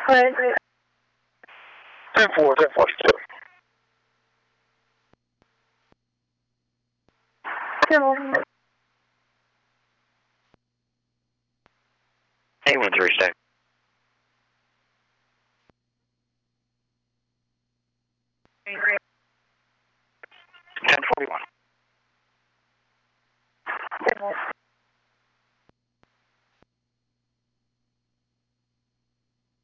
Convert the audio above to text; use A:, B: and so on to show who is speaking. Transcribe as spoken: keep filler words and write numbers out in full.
A: Right.
B: ten four, ten four, two.
C: eight one three, stay. ten forty-one.